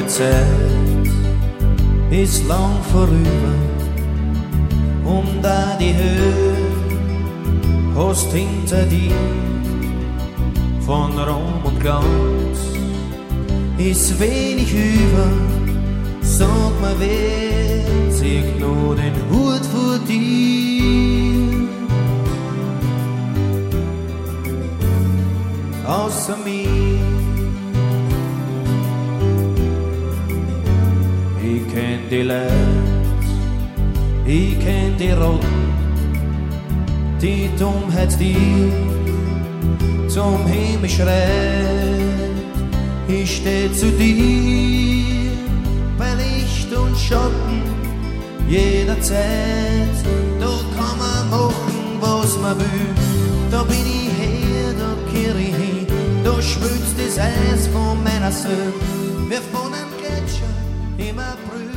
Zeit ist lang vorüber und da die Höhe hast hinter dir von Raum und Glanz ist wenig über. Sag mir, wer zieht nur den Hut vor dir? Außer mir. Ich kenn die Leid, ich kenn die Roten, die Dummheit, die zum Himmel schreit. Ich steh zu dir, bei Licht und Schatten, jederzeit. Da kann man machen, was man will. Da bin ich her, da kehr ich hin. Da schmilzt das Eis von meiner Seele, wir von einem Gletscher im April.